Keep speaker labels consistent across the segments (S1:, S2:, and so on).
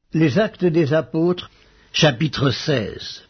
S1: Les Actes des Apôtres, chapitre 16.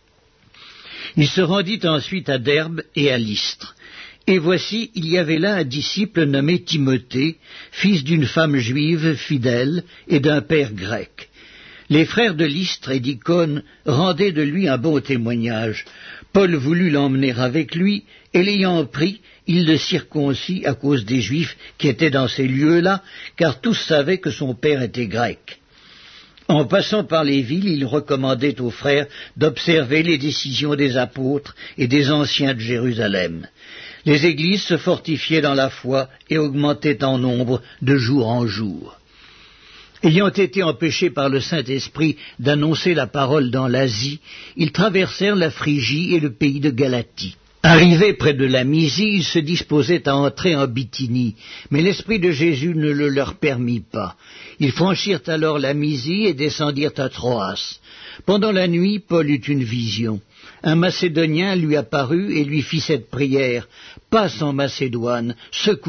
S1: Il se rendit ensuite à Derbe et à Lystre. Et voici, il y avait là un disciple nommé Timothée, fils d'une femme juive fidèle et d'un père grec. Les frères de Lystre et d'Icône rendaient de lui un bon témoignage. Paul voulut l'emmener avec lui, et l'ayant pris, il le circoncit à cause des Juifs qui étaient dans ces lieux-là, car tous savaient que son père était grec. En passant par les villes, il recommandait aux frères d'observer les décisions des apôtres et des anciens de Jérusalem. Les églises se fortifiaient dans la foi et augmentaient en nombre de jour en jour. Ayant été empêchés par le Saint-Esprit d'annoncer la parole dans l'Asie, ils traversèrent la Phrygie et le pays de Galatie. Arrivés près de la Mysie, ils se disposaient à entrer en Bithynie, mais l'Esprit de Jésus ne le leur permit pas. Ils franchirent alors la Mysie et descendirent à Troas. Pendant la nuit, Paul eut une vision. Un Macédonien lui apparut et lui fit cette prière: « Passe en Macédoine, secours-nous »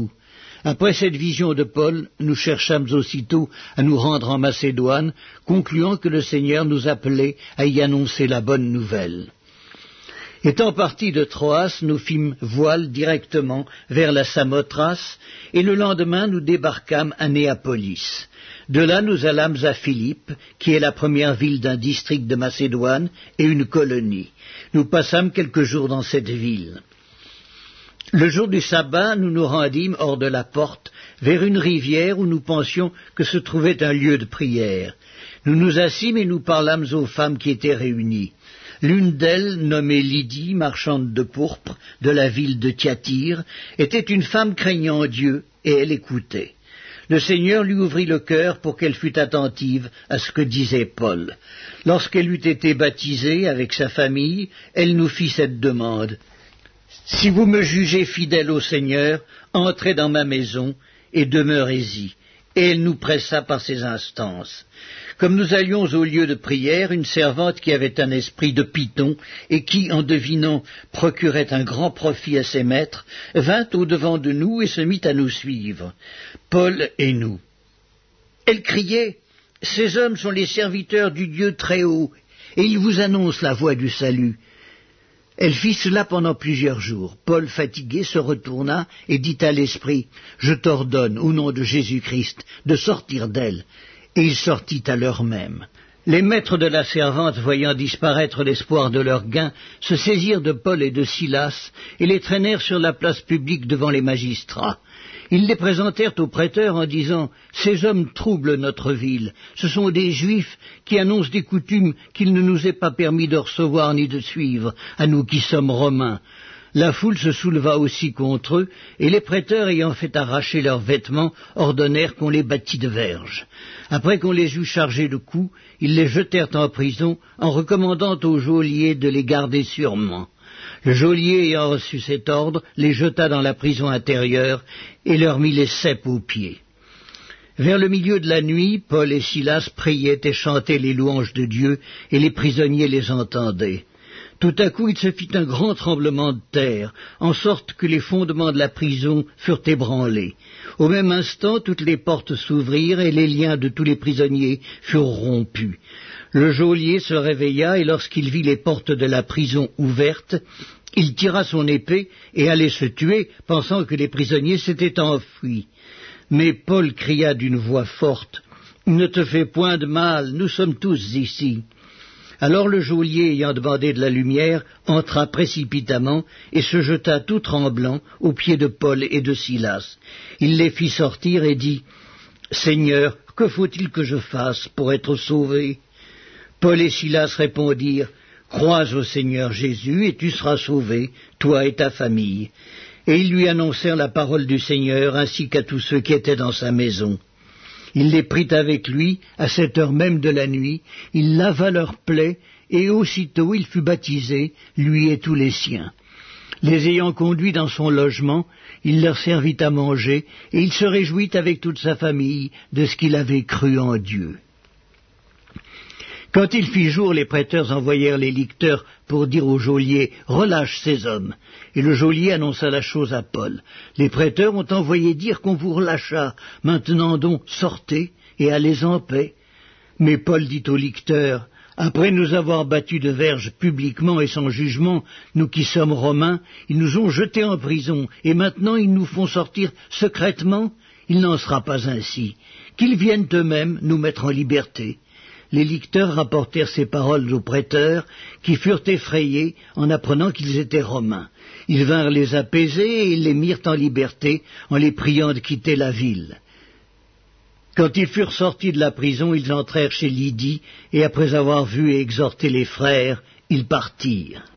S1: Après cette vision de Paul, nous cherchâmes aussitôt à nous rendre en Macédoine, concluant que le Seigneur nous appelait à y annoncer la bonne nouvelle. Étant partis de Troas, nous fîmes voile directement vers la Samothrace, et le lendemain nous débarquâmes à Néapolis. De là nous allâmes à Philippe, qui est la première ville d'un district de Macédoine et une colonie. Nous passâmes quelques jours dans cette ville. Le jour du sabbat, nous nous rendîmes hors de la porte, vers une rivière où nous pensions que se trouvait un lieu de prière. Nous nous assîmes et nous parlâmes aux femmes qui étaient réunies. L'une d'elles, nommée Lydie, marchande de pourpre, de la ville de Thyatire, était une femme craignant Dieu, et elle écoutait. Le Seigneur lui ouvrit le cœur pour qu'elle fût attentive à ce que disait Paul. Lorsqu'elle eut été baptisée avec sa famille, elle nous fit cette demande: « Si vous me jugez fidèle au Seigneur, entrez dans ma maison et demeurez-y. » Et elle nous pressa par ses instances. Comme nous allions au lieu de prière, une servante qui avait un esprit de python et qui, en devinant, procurait un grand profit à ses maîtres, vint au-devant de nous et se mit à nous suivre, Paul et nous. Elle criait: « Ces hommes sont les serviteurs du Dieu très haut, et ils vous annoncent la voie du salut. » Elle fit cela pendant plusieurs jours. Paul, fatigué, se retourna et dit à l'esprit: « Je t'ordonne, au nom de Jésus-Christ, de sortir d'elle. » Et il sortit à l'heure même. Les maîtres de la servante, voyant disparaître l'espoir de leur gain, se saisirent de Paul et de Silas et les traînèrent sur la place publique devant les magistrats. Ils les présentèrent aux prêteurs en disant: « Ces hommes troublent notre ville. Ce sont des Juifs qui annoncent des coutumes qu'il ne nous est pas permis de recevoir ni de suivre, à nous qui sommes Romains. » La foule se souleva aussi contre eux, et les prêteurs, ayant fait arracher leurs vêtements, ordonnèrent qu'on les bâtît de verges. Après qu'on les eut chargés de coups, ils les jetèrent en prison, en recommandant au geôlier de les garder sûrement. Le geôlier, ayant reçu cet ordre, les jeta dans la prison intérieure et leur mit les ceps aux pieds. Vers le milieu de la nuit, Paul et Silas priaient et chantaient les louanges de Dieu, et les prisonniers les entendaient. Tout à coup, il se fit un grand tremblement de terre, en sorte que les fondements de la prison furent ébranlés. Au même instant, toutes les portes s'ouvrirent et les liens de tous les prisonniers furent rompus. Le geôlier se réveilla et lorsqu'il vit les portes de la prison ouvertes, il tira son épée et allait se tuer, pensant que les prisonniers s'étaient enfuis. Mais Paul cria d'une voix forte: « Ne te fais point de mal, nous sommes tous ici. » Alors le geôlier, ayant demandé de la lumière, entra précipitamment et se jeta tout tremblant aux pieds de Paul et de Silas. Il les fit sortir et dit: « Seigneur, que faut-il que je fasse pour être sauvé ?» Paul et Silas répondirent: « Crois au Seigneur Jésus et tu seras sauvé, toi et ta famille. » Et ils lui annoncèrent la parole du Seigneur ainsi qu'à tous ceux qui étaient dans sa maison. Il les prit avec lui, à cette heure même de la nuit, il lava leurs plaies, et aussitôt il fut baptisé, lui et tous les siens. Les ayant conduits dans son logement, il leur servit à manger, et il se réjouit avec toute sa famille de ce qu'il avait cru en Dieu. Quand il fit jour, les prêteurs envoyèrent les licteurs pour dire au geôlier: « Relâche ces hommes. » Et le geôlier annonça la chose à Paul. « Les prêteurs ont envoyé dire qu'on vous relâcha. Maintenant donc, sortez et allez en paix. » Mais Paul dit au licteur, « Après nous avoir battus de verge publiquement et sans jugement, nous qui sommes Romains, ils nous ont jetés en prison, et maintenant ils nous font sortir secrètement. Il n'en sera pas ainsi. Qu'ils viennent eux-mêmes nous mettre en liberté. » Les licteurs rapportèrent ces paroles aux prêteurs, qui furent effrayés en apprenant qu'ils étaient Romains. Ils vinrent les apaiser et les mirent en liberté, en les priant de quitter la ville. Quand ils furent sortis de la prison, ils entrèrent chez Lydie, et après avoir vu et exhorté les frères, ils partirent.